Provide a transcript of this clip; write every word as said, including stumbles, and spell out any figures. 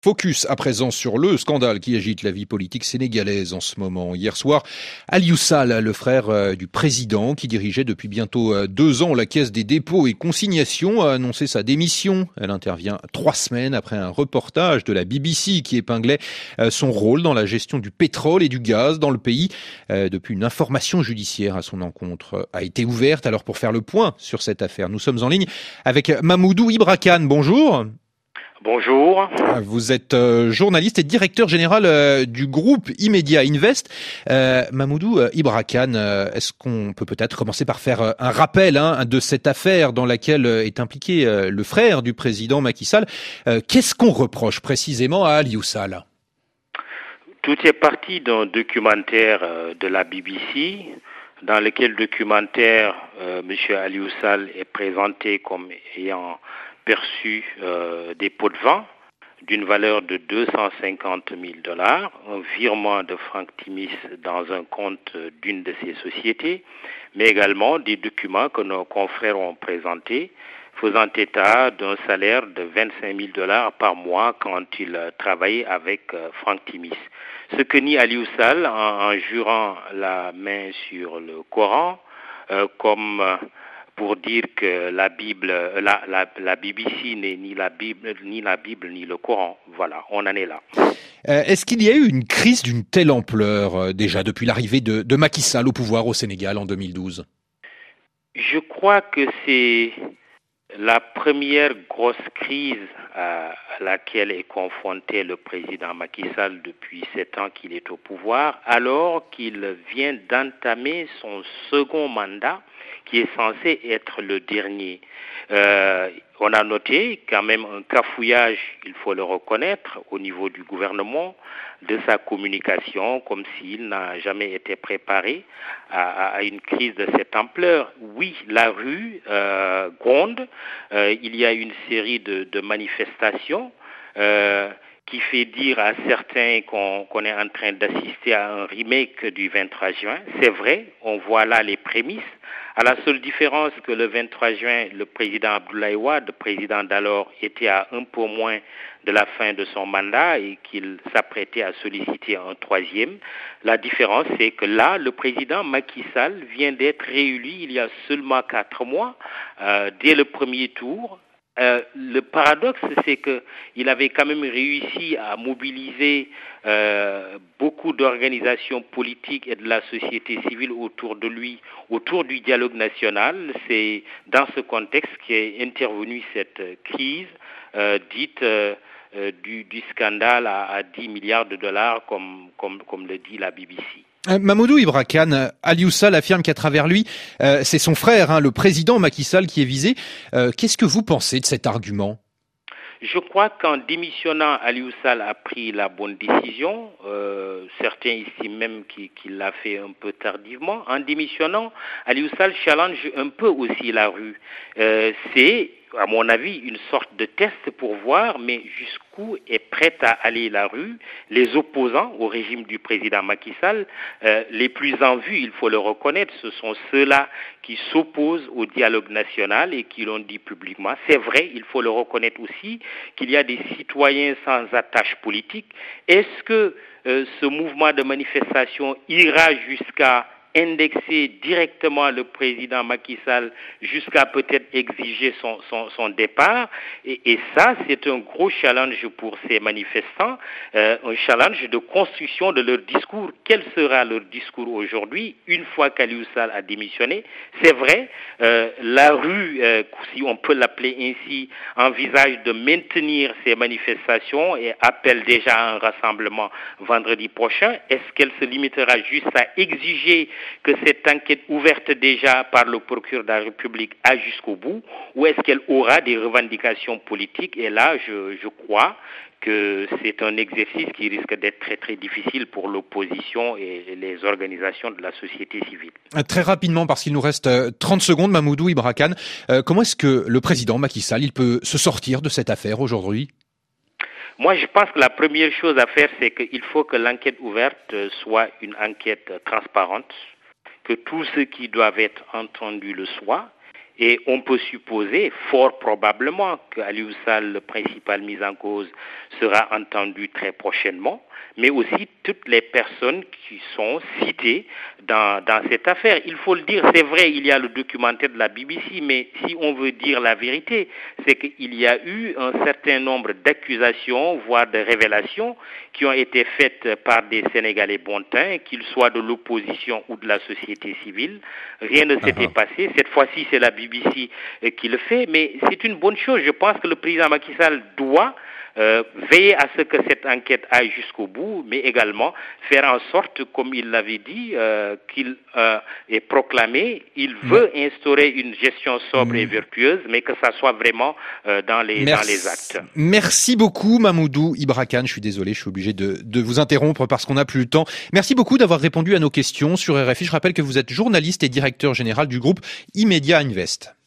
Focus à présent sur le scandale qui agite la vie politique sénégalaise en ce moment. Hier soir, Aliou Sall, le frère du président qui dirigeait depuis bientôt deux ans la Caisse des dépôts et consignations, a annoncé sa démission. Elle intervient trois semaines après un reportage de la B B C qui épinglait son rôle dans la gestion du pétrole et du gaz dans le pays. Depuis, une information judiciaire à son encontre a été ouverte. Alors pour faire le point sur cette affaire, nous sommes en ligne avec Mamoudou Ibra Kane. Bonjour. Bonjour. Vous êtes euh, journaliste et directeur général euh, du groupe Immedia Invest. Euh, Mamoudou euh, Ibra Kane, euh, est-ce qu'on peut peut-être commencer par faire euh, un rappel hein, de cette affaire dans laquelle euh, est impliqué euh, le frère du président Macky Sall. Euh, qu'est-ce qu'on reproche précisément à Aliou Sall ? Tout est parti d'un documentaire euh, de la B B C, dans lequel documentaire euh, M. Aliou Sall est présenté comme ayant perçu euh, des pots de vin d'une valeur de deux cent cinquante mille dollars, un virement de Franck Timis dans un compte d'une de ses sociétés, mais également des documents que nos confrères ont présentés faisant état d'un salaire de vingt-cinq mille dollars par mois quand il travaillait avec euh, Franck Timis. Ce que nie Aliou Sall en, en jurant la main sur le Coran, euh, comme euh, pour dire que la Bible, la, la, la B B C n'est ni la Bible, ni la Bible, ni le Coran. Voilà, on en est là. Euh, est-ce qu'il y a eu une crise d'une telle ampleur euh, déjà depuis l'arrivée de, de Macky Sall au pouvoir au Sénégal en deux mille douze ? Je crois que c'est la première grosse crise à laquelle est confronté le président Macky Sall depuis sept ans qu'il est au pouvoir, alors qu'il vient d'entamer son second mandat, qui est censé être le dernier. Euh, on a noté quand même un cafouillage, il faut le reconnaître, au niveau du gouvernement, de sa communication, comme s'il n'a jamais été préparé à, à une crise de cette ampleur. Oui, la rue euh, gronde, euh, il y a une série de, de manifestations euh, qui fait dire à certains qu'on, qu'on est en train d'assister à un remake du vingt-trois juin. C'est vrai, on voit là les prémices, à la seule différence que le vingt-trois juin, le président Abdoulaye Wade, le président d'alors, était à un peu moins de la fin de son mandat et qu'il s'apprêtait à solliciter un troisième. La différence, c'est que là, le président Macky Sall vient d'être réélu il y a seulement quatre mois, euh, dès le premier tour. Euh, le paradoxe, c'est qu'il avait quand même réussi à mobiliser euh, beaucoup d'organisations politiques et de la société civile autour de lui, autour du dialogue national. C'est dans ce contexte qu'est intervenue cette crise euh, dite euh, euh, du, du scandale à, à dix milliards de dollars, comme, comme, comme le dit la B B C. Euh, Mamoudou Ibra Kane, Aliou Sall affirme qu'à travers lui, euh, c'est son frère, hein, le président Macky Sall, qui est visé. Euh, qu'est-ce que vous pensez de cet argument ? Je crois qu'en démissionnant, Aliou Sall a pris la bonne décision. Euh, certains estiment même qu'il, qu'il l'a fait un peu tardivement. En démissionnant, Aliou Sall challenge un peu aussi la rue. Euh, c'est, à mon avis, une sorte de test pour voir, mais jusqu'où est prête à aller la rue. Les opposants au régime du président Macky Sall, euh, les plus en vue, il faut le reconnaître, ce sont ceux-là qui s'opposent au dialogue national et qui l'ont dit publiquement. C'est vrai, il faut le reconnaître aussi, qu'il y a des citoyens sans attache politique. Est-ce que euh, ce mouvement de manifestation ira jusqu'à indexer directement le président Macky Sall jusqu'à peut-être exiger son, son, son départ et, et ça c'est un gros challenge pour ces manifestants, euh, un challenge de construction de leur discours. Quel sera leur discours aujourd'hui une fois qu'Aliou Sall a démissionné? C'est vrai, euh, la rue, euh, si on peut l'appeler ainsi, envisage de maintenir ces manifestations et appelle déjà à un rassemblement vendredi prochain. Est-ce qu'elle se limitera juste à exiger que cette enquête ouverte déjà par le procureur de la République aille jusqu'au bout, ou est-ce qu'elle aura des revendications politiques? Et là, je, je crois que c'est un exercice qui risque d'être très très difficile pour l'opposition et les organisations de la société civile. Très rapidement, parce qu'il nous reste trente secondes, Mamoudou Ibra Kane, euh, comment est-ce que le président Macky Sall il peut se sortir de cette affaire aujourd'hui ? Moi, je pense que la première chose à faire, c'est qu'il faut que l'enquête ouverte soit une enquête transparente, que tous ceux qui doivent être entendus le soient, Et on peut supposer, fort probablement, qu'Aliou Sall, le principal mis en cause, sera entendu très prochainement, mais aussi toutes les personnes qui sont citées dans, dans cette affaire. Il faut le dire, c'est vrai, il y a le documentaire de la B B C, mais si on veut dire la vérité, c'est qu'il y a eu un certain nombre d'accusations, voire de révélations, qui ont été faites par des Sénégalais bontins, qu'ils soient de l'opposition ou de la société civile. Rien ne s'était uh-huh. passé. Cette fois-ci, c'est la B B C qui le fait, mais c'est une bonne chose. Je pense que le président Macky Sall doit Euh, veiller à ce que cette enquête aille jusqu'au bout, mais également faire en sorte, comme il l'avait dit, euh, qu'il euh, est proclamé, il veut mmh. instaurer une gestion sobre mmh. et vertueuse, mais que ça soit vraiment euh, dans les Merci. dans les actes. Merci beaucoup, Mamoudou Ibra Kane. Je suis désolé, je suis obligé de, de vous interrompre parce qu'on n'a plus le temps. Merci beaucoup d'avoir répondu à nos questions sur R F I. Je rappelle que vous êtes journaliste et directeur général du groupe Immedia Invest.